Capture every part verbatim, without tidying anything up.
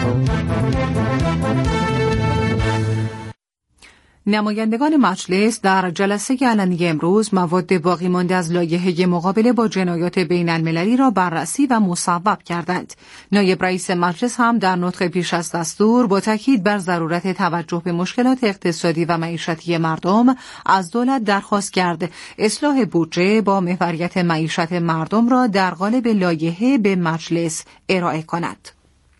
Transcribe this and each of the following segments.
نمایندگان مجلس در جلسه علنی امروز مواد باقی مانده از لایحه مقابله با جنایات بین المللی را بررسی و مصوب کردند. نایب رئیس مجلس هم در نطق پیش از دستور با تاکید بر ضرورت توجه به مشکلات اقتصادی و معیشتی مردم از دولت درخواست کرد اصلاح بودجه با محوریت معیشت مردم را در قالب لایحه به مجلس ارائه کند.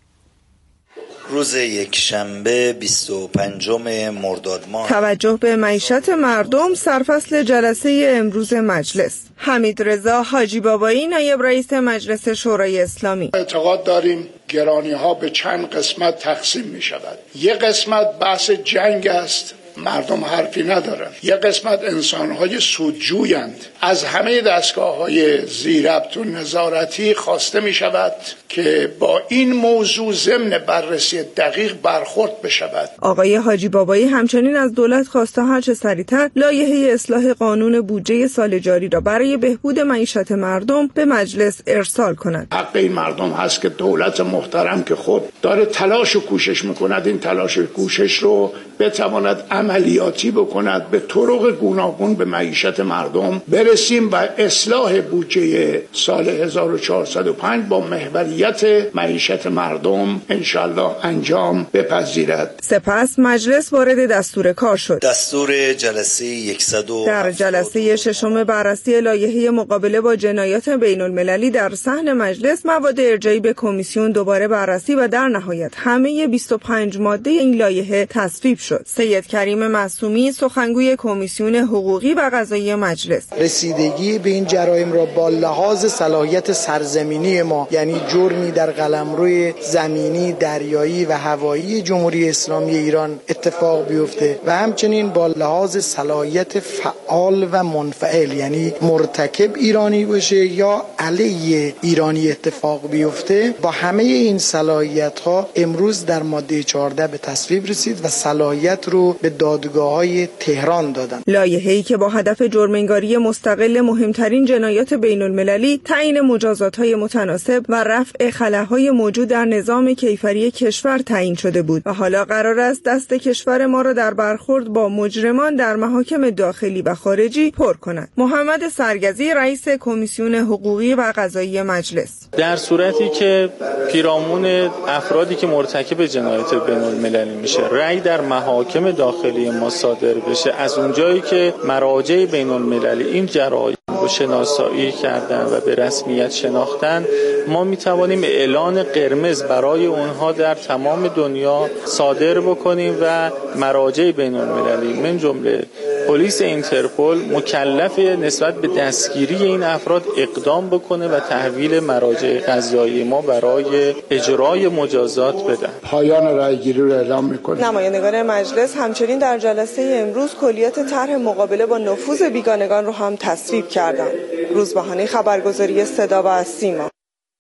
روز یکشنبه بیست و پنجم مرداد ماه توجه به معیشت مردم سرفصل جلسه امروز مجلس. حمیدرضا حاجی بابایی نایب رئیس مجلس شورای اسلامی: اعتقاد داریم گرانی ها به چند قسمت تقسیم می شود. یک قسمت بحث جنگ است، مردم حرفی ندارن. یک قسمت انسان‌های سودجویند. از همه دستگاه‌های ذی‌ربط و نظارتی خواسته می شود که با این موضوع ضمن بررسی دقیق برخورد بشود. آقای حاجی بابایی همچنین از دولت خواسته هرچه سریعتر لایحه اصلاح قانون بودجه سال جاری را برای بهبود معیشت مردم به مجلس ارسال کند. حق این مردم هست که دولت محترم که خود داره تلاش و کوشش میکند این تلاش و کوشش رو بتواند عملیاتی بکند، به طرق گوناگون به معیشت مردم برسیم و اصلاح بودجه سال هزار و چهارصد و پنج با محوریت معیشت مردم انشالله انجام بپذیرد. سپس مجلس وارد دستور کار شد. دستور جلسه صد و در جلسه ششم بررسی لایحه مقابله با جنایات بین المللی در صحن مجلس مواد ارجاعی به کمیسیون دوباره بررسی و در نهایت همه بیست و پنج ماده این لایحه تصویب شد. سید کریم معصومی سخنگوی کمیسیون حقوقی و قضایی مجلس: رسیدگی به این جرایم را با لحاظ صلاحیت سرزمینی ما، یعنی جرمی در قلمروی زمینی، دریایی و هوایی جمهوری اسلامی ایران اتفاق بیفته و همچنین با لحاظ صلاحیت فعال و منفعل، یعنی مرتکب ایرانی باشه یا علیه ایرانی اتفاق بیفته، با همه این صلاحیت ها امروز در ماده چهارده به تصویب رسید و صلاحیت رو به دادگاه‌های تهران دادن. لایحه‌ای که با هدف جرم‌انگاری مستقل مهمترین جنایات بین المللی، تعیین مجازات‌های متناسب و رفع خلاهای موجود در نظام کیفری کشور تعیین شده بود و حالا قرار است دست کشور ما را در برخورد با مجرمان در محاکم داخلی و خارجی پر کند. محمد سرگزی رئیس کمیسیون حقوقی و قضایی مجلس: در صورتی که پیرامون افرادی که مرتکب جنایات بین المللی میشه رأی در محاکم داخلی ما صادر بشه، از اونجایی که مراجع بین المللی این جرایم رو شناسایی کردن و به رسمیت شناختن، ما میتوانیم اعلان قرمز برای اونها در تمام دنیا صادر بکنیم و مراجع بین المللی من جمله پلیس اینترپل مکلف نسبت به دستگیری این افراد اقدام بکنه و تحویل مراجع قضایی ما برای اجرای مجازات بده. پایان رأیگیری رو اعلام می‌کنیم. نمایندگان مجلس همچنین در جلسه امروز کلیات طرح مقابله با نفوذ بیگانگان رو هم تصویب کردند. روزبهانی خبرگزاری صدا و سیما.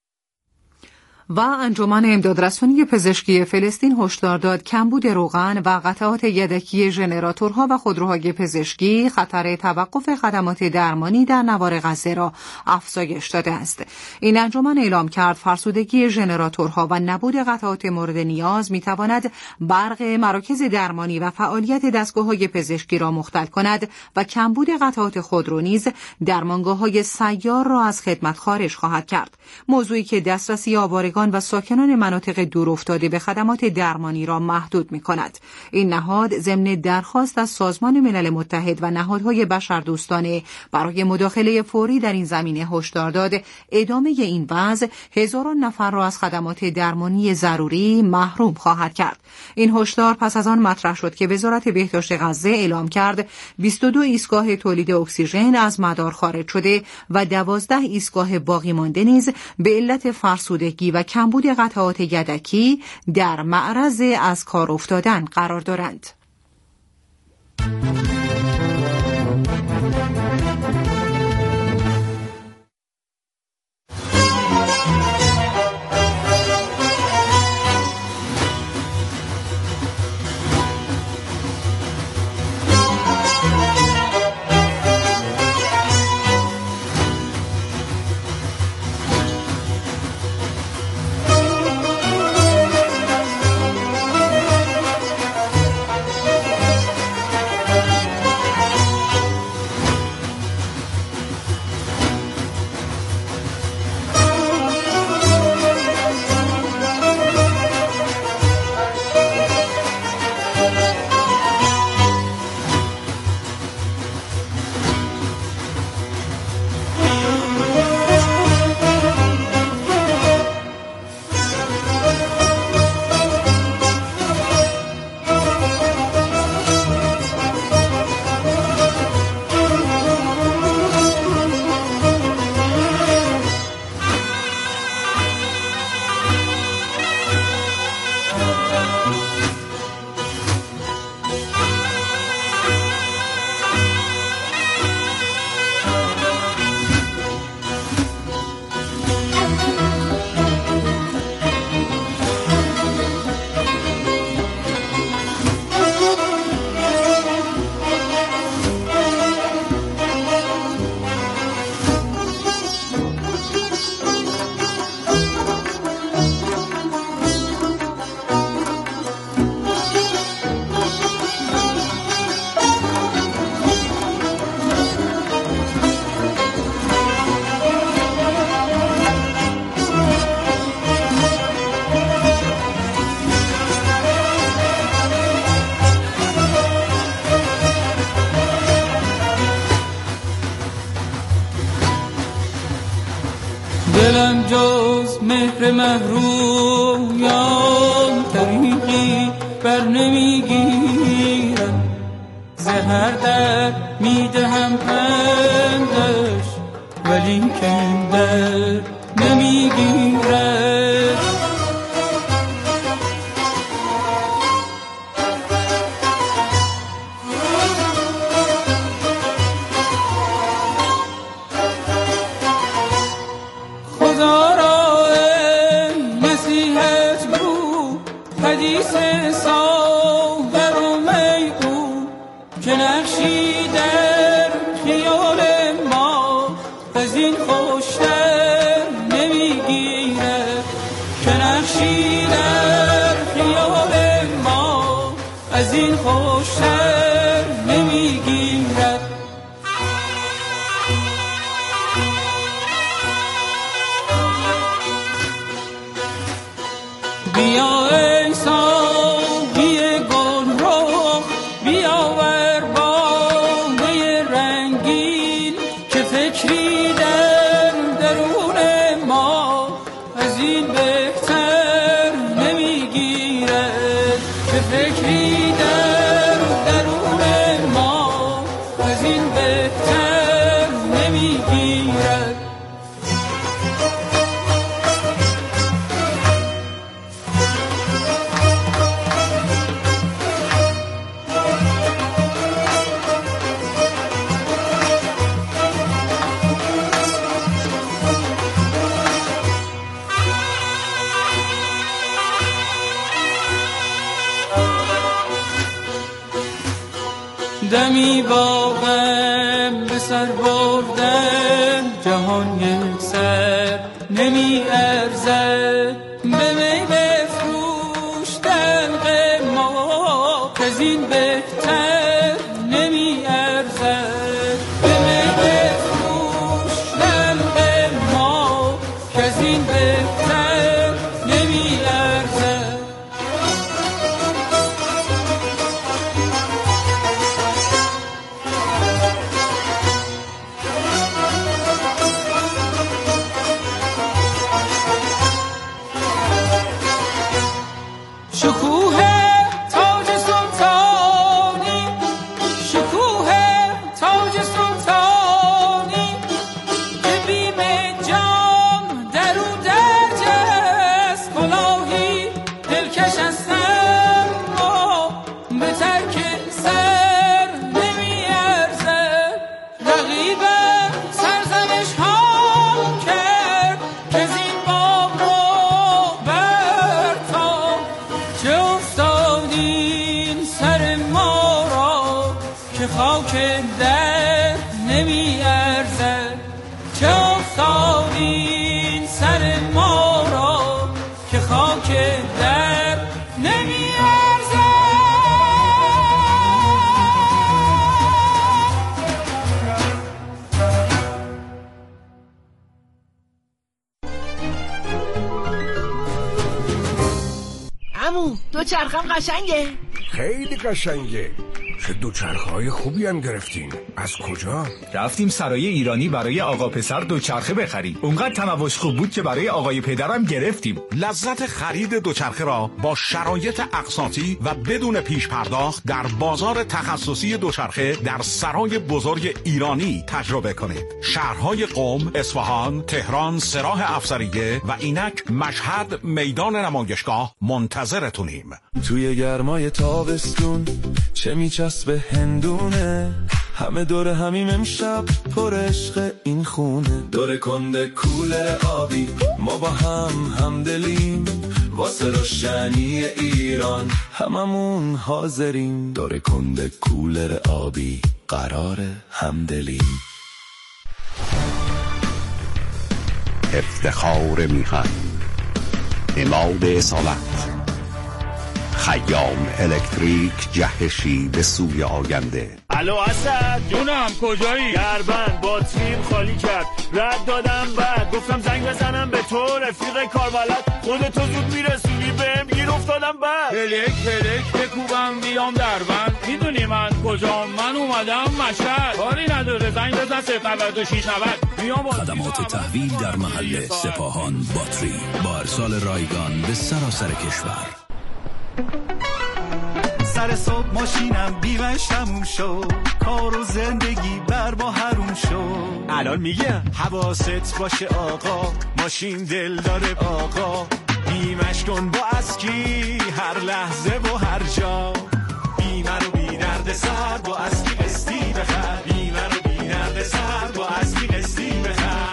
و انجمن امدادرسانی پزشکی فلسطین هشدار داد کمبود روغن و قطعات یدکی ژنراتورها و خودروهای پزشکی خطر توقف خدمات درمانی در نوار غزه را افزایش داده است. این انجمن اعلام کرد فرسودگی ژنراتورها و نبود قطعات مورد نیاز میتواند برق مراکز درمانی و فعالیت دستگاه‌های پزشکی را مختل کند و کمبود قطعات خودرو نیز درمانگاه‌های سیار را از خدمت خارج خواهد کرد. موضوعی که دسترسی آوارگان و ساکنان مناطق دورافتاده به خدمات درمانی را محدود می‌کند. این نهاد ضمن درخواست از سازمان ملل متحد و نهادهای بشردوستانه برای مداخله فوری در این زمینه هشدار داد ادامه این وضع هزاران نفر را از خدمات درمانی ضروری محروم خواهد کرد. این هشدار پس از آن مطرح شد که وزارت بهداشت غزه اعلام کرد بیست و دو ایستگاه تولید اکسیژن از مدار خارج شده و دوازده ایستگاه باقی مانده نیز به علت فرسودگی و کمبود قطعات یدکی در معرض از کار افتادن قرار دارند. مهر محرومیان طریقی بر نمیگیرم، زهر در میدهم پندش ولی کم در نمیگیرد. خدا را نصیحت گو حدیث ساغر و میگو که نقشی در خیال ما از این خوشتر نمیگیرد، که نقشی در خیال ما از این خوشتر نمیگیرد. بیا ای ساقی گل رو بیاور باده رنگین، که فکری در درون ما از این بهتر نمیگیرد، که فکری در درون ما از این بهتر نمیگیرد. دمی با غم به سر بردن جهان یک سر نمی ارزد، به می بفروشتن ما از این بهتر نمی ارزد، به می بفروشتن ما از این بهتر نمی ارزد. شکوه تاج سلطانی، شکوه تاج سلطانی، که بیم جان در او درج است، کلاهی دلکش است اما به ترک سر نمی ارزد. رقیبم سرزنش ها کرد که زین بام رو برتاب، چه افتادین سر ما را که خاک در نمی ارزد، چه افتادین سر ما را که خاک در نمی ارزد. عمو دو چرخم قشنگه. خیلی قشنگه. چه دوچرخه‌های خوبی هم گرفتین. از کجا؟ رفتیم سرای ایرانی برای آقا پسر دوچرخه بخریم. اونقدر تنوش خوب بود که برای آقای پدرم گرفتیم. لذت خرید دوچرخه را با شرایط اقساطی و بدون پیش پرداخت در بازار تخصصی دوچرخه در سرای بزرگ ایرانی تجربه کنید. شهرهای قم، اصفهان، تهران، سراح افسریه و اینک مشهد میدان نمایشگاه منتظرتونیم. توی گرمای تابستون چه میچسبه هندونه، همه دور همیم امشب پر عشق این خونه، دور کنده کولر آبی ما با هم همدلیم، واسه روشنی ایران هممون حاضریم، دور کنده کولر آبی قرار همدلیم. افتخار میهن، اماد اصالت، خیام الکتریک، جهشی به سوی آینده. الو اسد جونم کجایی؟ دربند باتریم خالی کرد، رد دادم بعد گفتم زنگ بزنم به تو رفیق کاربلد، خودتو زود میرسونی بهم گیر افتادم اومدم بر پلک پلک بکوبم بیام در بند. میدونی من کجام؟ من اومدم مشهد. کاری نداره زنگ بزن صفر نود و شش نود. میام. خدمات تحویل در محل سپاهان باتری با ارسال رایگان به سراسر کشور. سر صبح ماشینم بیمش تموم شد، کار و زندگی بر با حروم شد. الان میگم حواست باشه آقا، ماشین دل داره آقا. بیمش کن با اسکی هر لحظه و هر جا. بیمه رو بی درد سر با اسکی قسطی بخر. بیمه رو بی درد سر با اسکی قسطی بخر.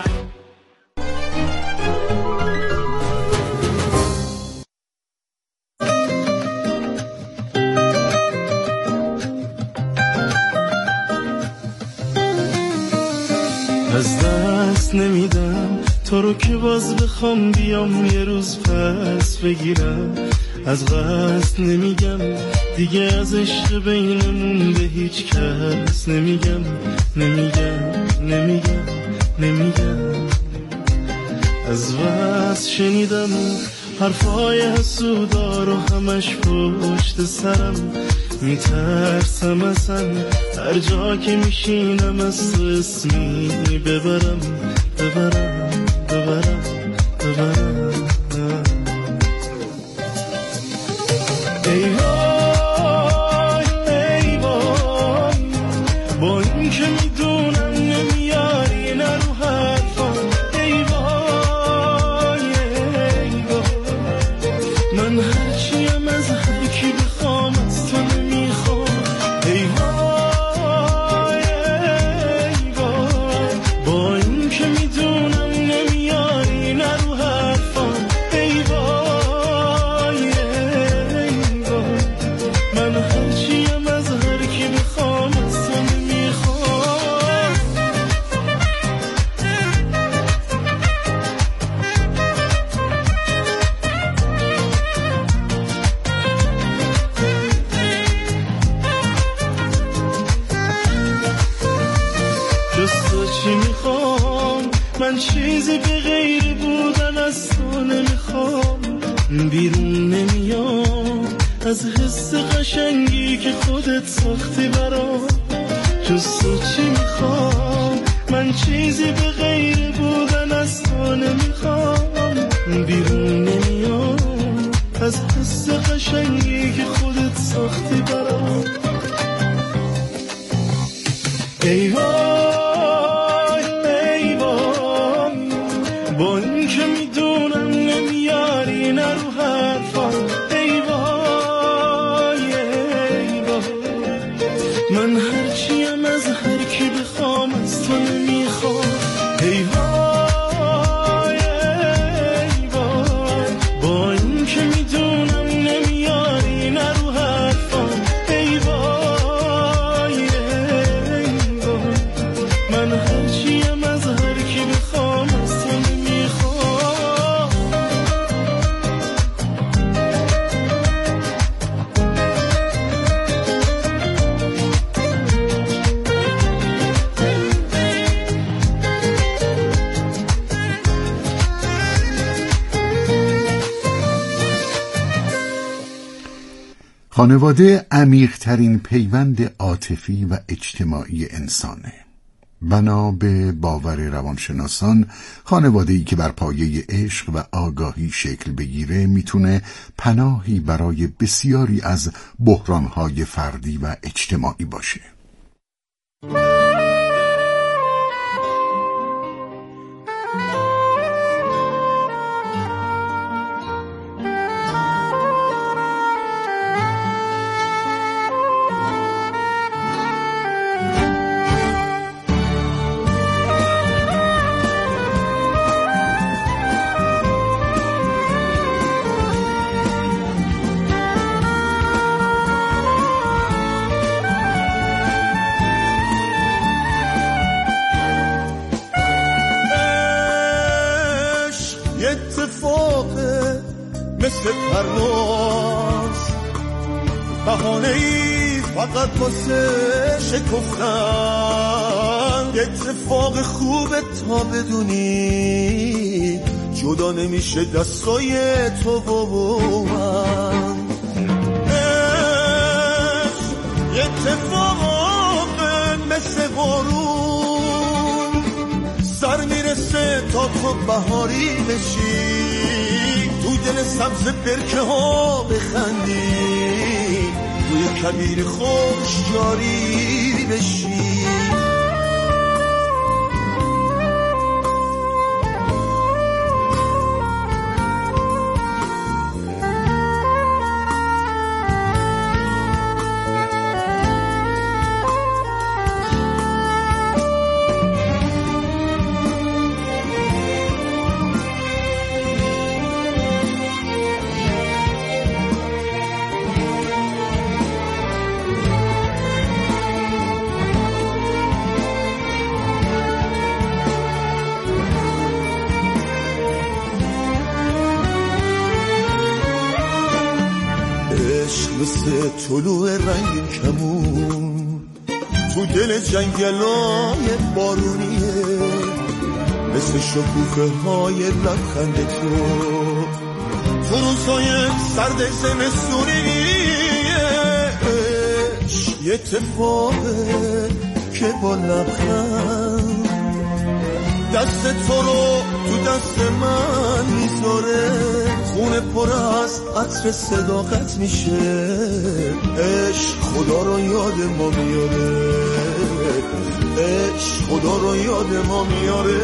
از دست نمیدم تو رو که باز بخوام بیام یه روز پس بگیرم. از قصد نمیگم دیگه از عشق بینمون به هیچ کس نمیگم نمیگم نمیگم نمیگم. از وصل شنیدم حرفای حسودا رو همش پشت سرم. میترسم اصلا هر جا که میشینم از تو اسمی ببرم ببرم ببرم ببرم. ای وای ای وای با این که میدونم نمیاری نرو حرفم. ای وای ای وای من هرچیم از هر کی بخوام از تو نمیخوام. ای وای ای وای با این که میدونم نمیاری نرو حرفم. ای وای ای وای من هرچیم از هر کی بخوام از تو نمیخوام. جز تو چی میخوام من؟ چیزی به غیر بودن از تو نمیخوام. بیرون نمیام از حس قشنگی که خودت ساختی برام. جز تو چی میخوام من؟ چیزی به غیر بودن از تو نمیخوام. بیرون نمیام از حس قشنگی که خودت ساختی برام. ای وای ای وای با این که میدونم نمیاری نرو حرفم. ای وای ای وای من هرچیم از هر کی بخوام از تو نمیخوام. ای وای ای وای با این که میدونم نمیاری نرو حرفم. ای وای ای وای من هرچیم از هر کی بخوام از تو نمیخوام. خانواده عمیق‌ترین پیوند عاطفی و اجتماعی انسانه. بنا به باور روانشناسان، خانواده‌ای که بر پایه عشق و آگاهی شکل بگیره میتونه پناهی برای بسیاری از بحران‌های فردی و اجتماعی باشه. اتفاقه مثل پرواز، بهانه‌ای فقط واسه شکفتن. اتفاق خوبه تا بدونی جدا نمیشه دستای تو و من. تو بهاری بشی، تو دل سبز برکه ها بخندی، توی کبیر خوش جاری بشی. مثل طلوع رنگ کمون تو دل جنگلای بارونیه، مثل شکوفه های لبخند تو تو روزهای سرد زمستونیه. یه اتفاقه که با لبخند دست تو رو تو دست من میذاره، خونه پر از عطر صداقت میشه، عشق خدا رو یاد ما میاره، عشق خدا رو یاد ما میاره.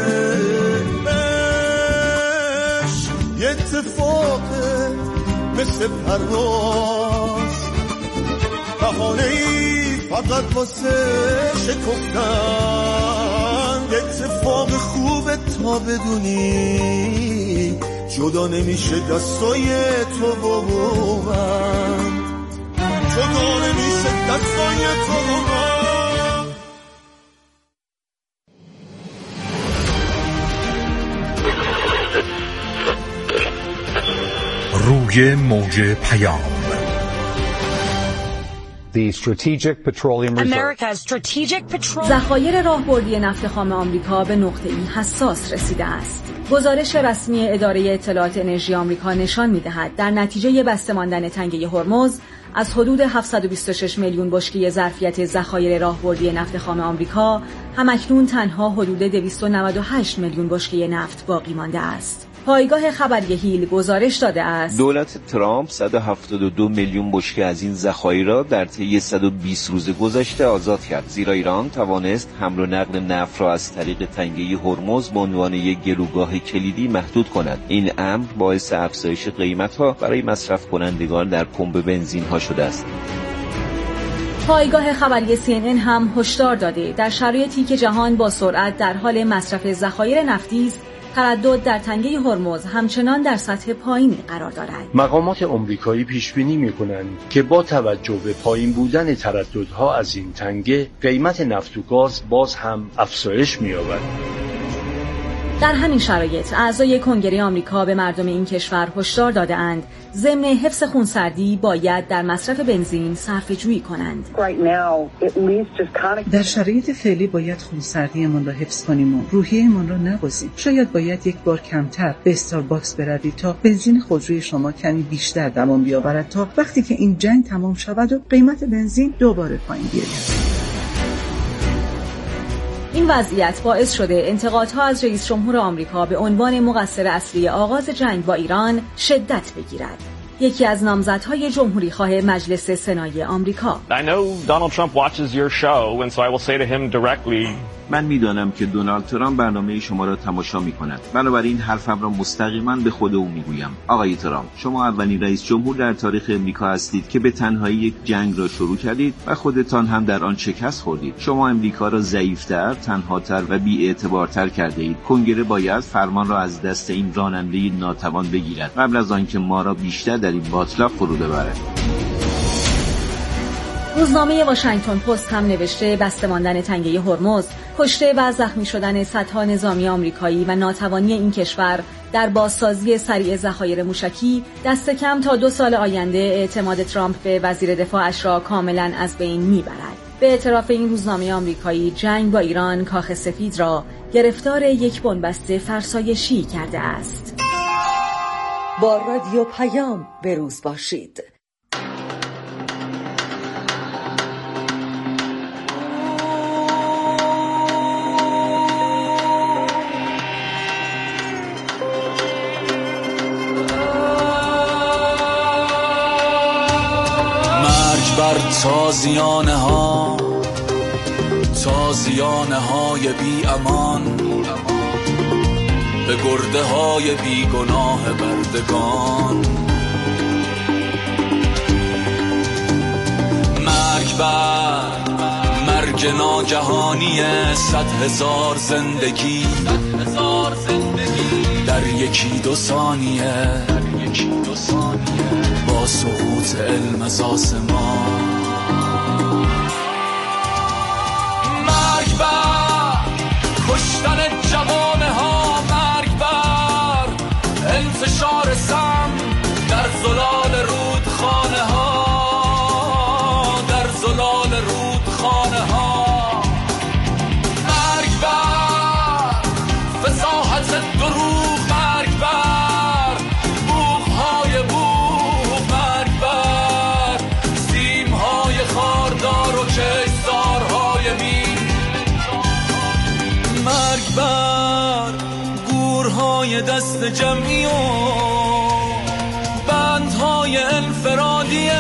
عشق یه اتفاقه مثل پرواز، بهانه‌ای فقط واسه شکفتن، یه اتفاق خوبه تا بدونی جدا نمیشه دستای تو و من، جدا نمیشه دستای تو و من. روی موج پیام. ذخایر راهبردی نفت خام آمریکا به نقطه‌ای حساس رسیده است. گزارش رسمی اداره اطلاعات انرژی آمریکا نشان می‌دهد در نتیجه بسته ماندن تنگه هرمز از حدود هفتصد و بیست و شش میلیون بشکه ظرفیت ذخایر راهبردی نفت خام آمریکا همکنون تنها حدود دویست و نود و هشت میلیون بشکه نفت باقی مانده است. پایگاه خبری هیل گزارش داده است دولت ترامپ صد و هفتاد و دو میلیون بشکه از این ذخایر را در طی صد و بیست روز گذشته آزاد کرد، زیرا ایران توانست حمل و نقل نفت را از طریق تنگه هرمز به عنوان یک گلوگاه کلیدی محدود کند. این امر باعث افزایش قیمت‌ها برای مصرف کنندگان در پمپ بنزین‌ها شده است. پایگاه خبری سی ان ان هم هشدار داده در شرایطی که جهان با سرعت در حال مصرف ذخایر نفتی است، تردد در تنگه هرمز همچنان در سطح پایینی قرار دارد. مقامات آمریکایی پیش بینی می‌کنند که با توجه به پایین بودن ترددها از این تنگه، قیمت نفت و گاز باز هم افزایش می‌یابد. در همین شرایط اعضای کنگره آمریکا به مردم این کشور هشدار داده‌اند ضمن حفظ خونسردی باید در مصرف بنزین صرفه‌جویی کنند. در شرایط فعلی باید خونسردیمان را حفظ کنیم و روحیه‌مان را نبازیم. شاید باید یک بار کمتر به استارباکس بروید تا بنزین خودروی شما کمی بیشتر دوام بیاورد تا وقتی که این جنگ تمام شود و قیمت بنزین دوباره پایین بیاید. این وضعیت باعث شده انتقادها از رئیس جمهور آمریکا به عنوان مقصر اصلی آغاز جنگ با ایران شدت بگیرد. یکی از نامزدهای جمهوری خواه مجلس سنای آمریکا. I know Donald Trump watches your show and so I will say to him directly. من میدانم که دونالد ترامپ برنامه شما را تماشا می‌کند. بنابراین حرفم را مستقیما به خود او میگویم. آقای ترامپ، شما اولین رئیس جمهور در تاریخ امریکا هستید که به تنهایی یک جنگ را شروع کردید و خودتان هم در آن شکست خوردید. شما امریکا را ضعیف‌تر، تنهاتر و بی‌اعتبارتر کرده اید. کنگره باید فرمان را از دست این راننده ناتوان بگیرد قبل از آنکه ما را بیشتر در این باطلاق فرو ببرد. روزنامه واشنگتن پست هم نوشته بسته ماندن تنگه هرمز، کشته و زخمی شدن صدها نظامی آمریکایی و ناتوانی این کشور در بازسازی سریع ذخایر موشکی دست کم تا دو سال آینده اعتماد ترامپ به وزیر دفاعش را کاملا از بین میبرد. به اعتراف این روزنامه آمریکایی، جنگ با ایران کاخ سفید را گرفتار یک بنبست فرسایشی کرده است. با رادیو پیام به روز باشید. بر تازیانه ها، تازیانه های بی امان، به گرده های بی گناه بردگان. مرگ بر مرگ ناگهانی صد هزار زندگی در یکی دو ثانیه، با سقوط علم از آسمان. مرگ بر کشتن جوانه ها، مرگ بر انتشار سم در زلال رودخانه ها، در زلال رودخانه ها. مرگ بر فصاحت دروغ، مرگ بر بوق‌های بوق، مرگ بر سیم‌های خاردار و کشتارهای مین. مرگ بر گورهای دست جمعی و بندهای انفرادی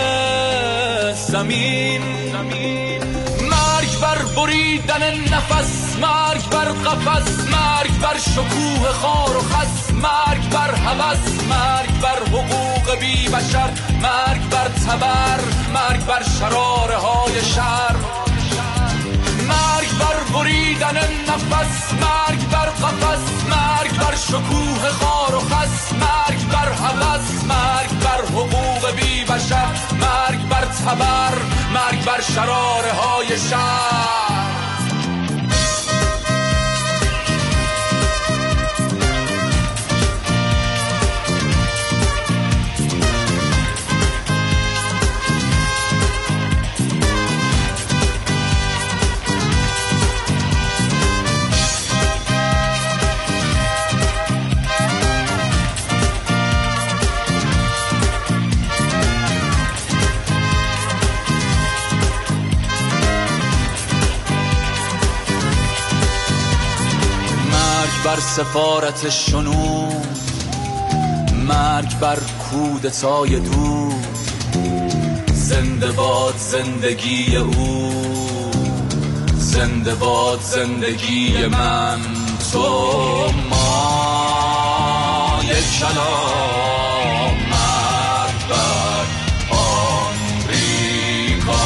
زمین. مرگ بر بریدن نفس، مرگ بر قفس، مرگ بر شکوه خار و خس، مرگ بر هوس، مرگ بر حقوق بی بشر، مرگ بر تبر، مرگ بر شراره های شر. مرگ بر بریدن نفس، مرگ بر قفس، مرگ بر شکوه خار و خس، مرگ بر هوس، مرگ بر حقوق بی بشر، مرگ بر تبر، مرگ بر شراره های شر. بر سفارت شنود، مرگ بر کودتای دور. زنده باد زندگی او، زنده باد زندگی من، تو ما. یک کلام مرگ بر آمریکا،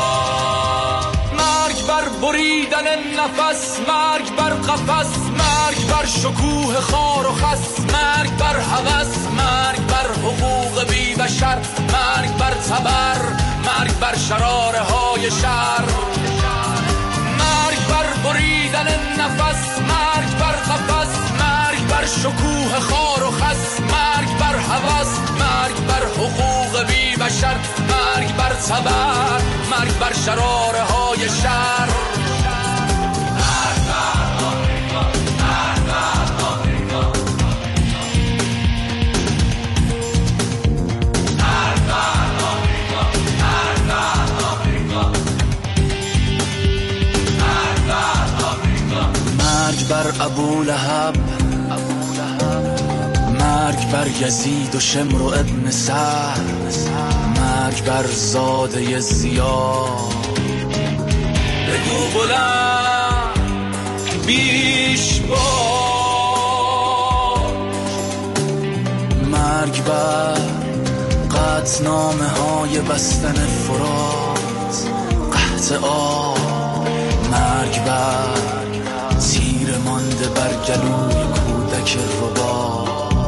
مرگ بر بریدن نفس، مرگ بر قفس، مرگ بر شکوه خار و خس، مرگ بر هوس، مرگ بر حقوق بی بشر، مرگ بر تبر، مرگ بر شراره های شر. مرگ بر بریدن نفس، مرگ بر قفس، مرگ بر شکوه خار و خس، مرگ بر هوس، مرگ بر حقوق بی بشر، مرگ بر تبر، مرگ بر شراره های شر. مرگ بر ابولهب، مرگ بر یزید و شمر و ابن سعد، مرگ بر زاده زیاد. بگو بلند بیش بار، مرگ بر قطعنامه های بستن فرات، قحط آب، مرگ بر تیر مانده بر گلوی کودک ربا.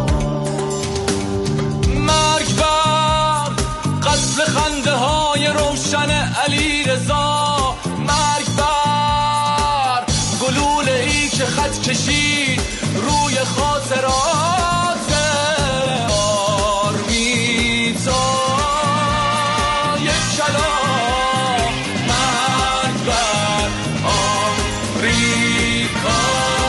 مرگ بر قتل خنده های روشن علی رضا، مرگ بر گلوله ای که خط کشید روی خاطرات آرمیتا. یک کلام مرگ بر آمریکا.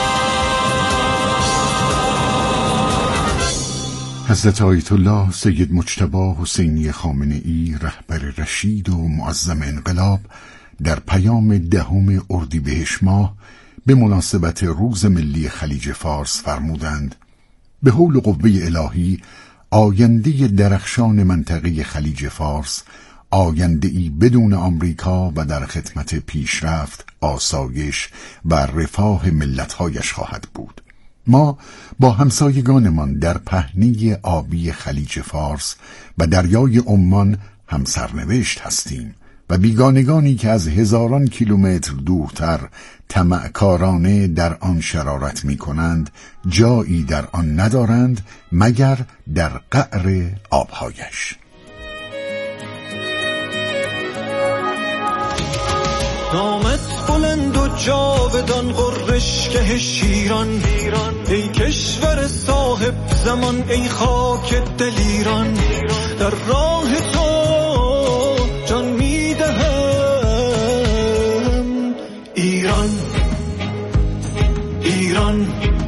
حضرت آیت الله سید مجتبی حسینی خامنه‌ای رهبر رشید و معظم انقلاب در پیام دهم اردیبهشت ماه به مناسبت روز ملی خلیج فارس فرمودند: به حول قوه الهی آینده درخشان منطقه خلیج فارس آینده‌ای بدون آمریکا و در خدمت پیشرفت، آسایش و رفاه ملت‌هایش خواهد بود. ما با همسایگانمان در پهنه آبی خلیج فارس و دریای عمان هم سرنوشت هستیم و بیگانگانی که از هزاران کیلومتر دورتر طمعکارانه در آن شرارت می کنند جایی در آن ندارند مگر در قعر آبهایش. نامت بلند و جاودان غرشگه شیران، ای کشور صاحب زمان، ای خاک دلیران. در راه تو جان میدهم ایران، ایران.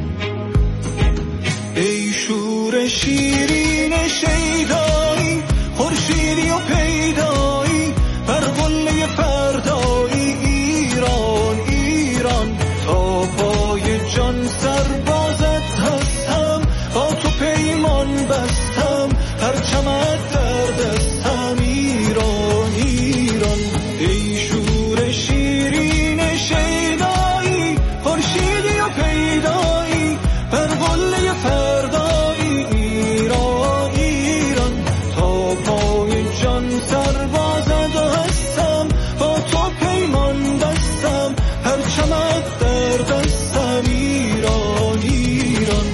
ای شور شیرین شیدایی، خورشیدی و پیدایی، بر قله فردایی. ایران، ایران. تا پای جان سربازت هستم، با تو پیمان بستم، پرچمت در دستم. ایران، ایران. ای شور شیرین شیدایی، خورشیدی و پیدایی، بر قله فردایی. ایران، ایران. تا پای جان سربازت هستم، با تو پیمان بستم، پرچمت در دستم. ایران، ایران.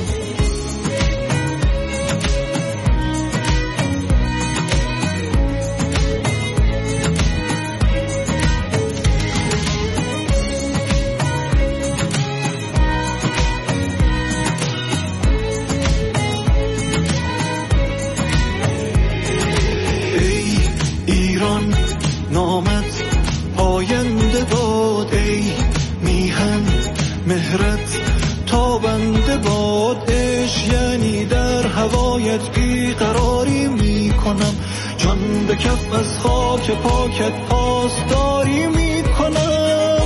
ای ایران، نامت پاینده باد، ای میهن مهرت تابنده باد. عشق یعنی در هوایت بیقراری میکنم، جان به کف از خاک پاکت پاسداری میکنم.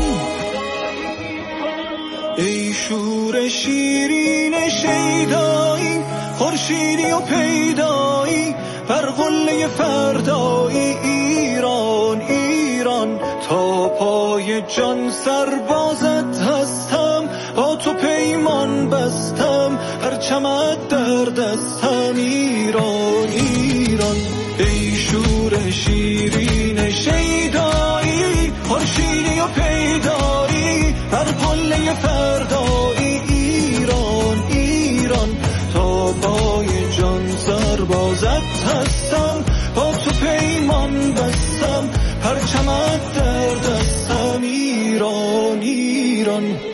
ای شور شیرین شیدایی، خورشیدی و پیدایی، بر قله فردایی. ایران، ایران. تا پای جان سربازت هستم، با تو پیمان بستم، پرچمت در دستم. ایران، ایران. ای شور شیرین شیدایی، خورشیدی و پیدایی، بر قله فردایی. ایران، ایران. تا پای جان سربازت هستم، با تو پیمان بستم، پرچمت در دستم. ایران، ایران.